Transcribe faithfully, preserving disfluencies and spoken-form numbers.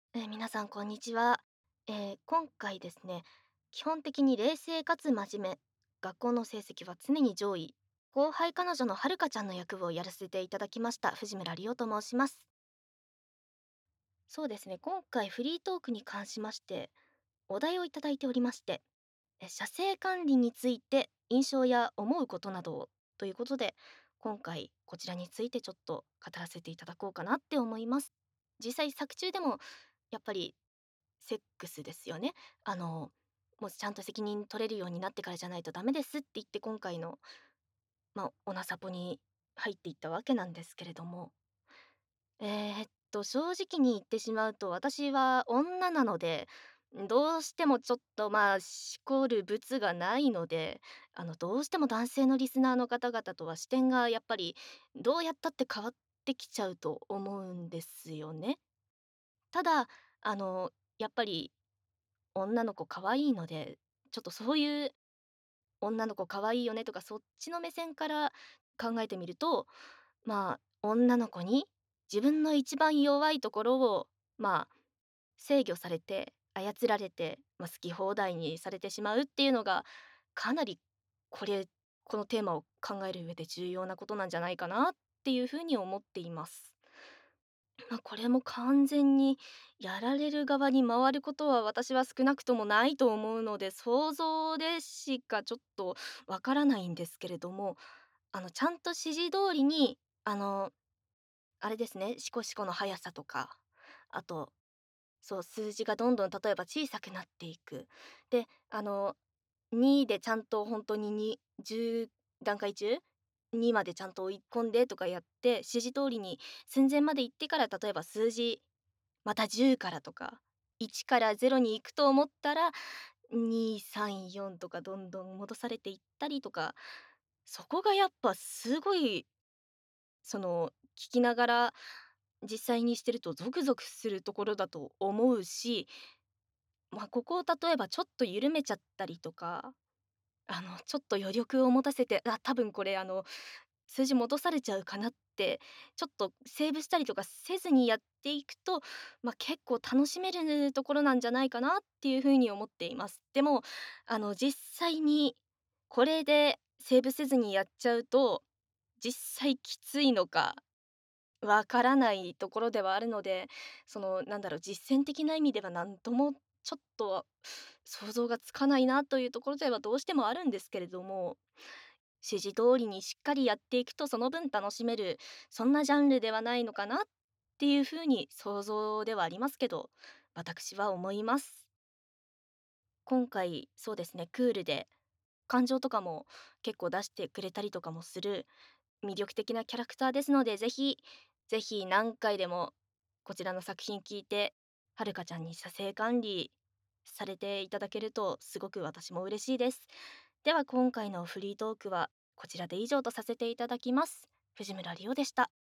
えー皆さんこんにちは。えー今回ですね、基本的に冷静かつ真面目、学校の成績は常に上位、後輩彼女のはるかちゃんの役をやらせていただきました藤村理央と申します。そうですね、今回フリートークに関しましてお題をいただいておりまして、え車制管理について印象や思うことなどをということで、今回こちらについてちょっと語らせていただこうかなって思います。実際作中でもやっぱりセックスですよね。あの、もうちゃんと責任取れるようになってからじゃないとダメですって言って今回の、まあ、オナサポに入っていったわけなんですけれども、えーっと、正直に言ってしまうと、私は女なので、どうしてもちょっと、まあ、しこる物がないので、あの、どうしても男性のリスナーの方々とは視点がやっぱり、どうやったって変わってきちゃうと思うんですよね。ただ、あの、やっぱり女の子可愛いので、ちょっとそういう女の子可愛いよねとか、そっちの目線から考えてみると、まあ、女の子に自分の一番弱いところを、まあ、制御されて、操られて、まあ、好き放題にされてしまうっていうのが、かなりこれこのテーマを考える上で重要なことなんじゃないかなっていうふうに思っています。まあ、これも完全にやられる側に回ることは私は少なくともないと思うので、想像でしかちょっとわからないんですけれども、あの、ちゃんと指示通りに、あの、あれですね、シコシコの速さとか、あと、そう、数字がどんどん例えば小さくなっていく。で、あの、にでちゃんと本当ににじゅう段階中、にまでちゃんと追い込んでとかやって、指示通りに寸前まで行ってから、例えば数字またじゅうからとか、いちからゼロに行くと思ったら、に、さん、よんとかどんどん戻されていったりとか、そこがやっぱすごい、その、聞きながら実際にしてるとゾクゾクするところだと思うし、ま、ここを例えばちょっと緩めちゃったりとか、あの、ちょっと余力を持たせて、あ、多分これあの数字戻されちゃうかなって、ちょっとセーブしたりとかせずにやっていくと、まあ、結構楽しめるところなんじゃないかなっていう風に思っています。でも、あの、実際にこれでセーブせずにやっちゃうと、実際きついのかわからないところではあるので、その、なんだろう、実践的な意味ではなんともちょっと想像がつかないなというところではどうしてもあるんですけれども、指示通りにしっかりやっていくとその分楽しめる、そんなジャンルではないのかなっていう風に想像ではありますけど、私は思います。今回そうですね、クールで感情とかも結構出してくれたりとかもする魅力的なキャラクターですので、ぜひぜひ何回でもこちらの作品聞いて、はるかちゃんに射精管理されていただけるとすごく私も嬉しいです。では今回のフリートークはこちらで以上とさせていただきます。藤村理央でした。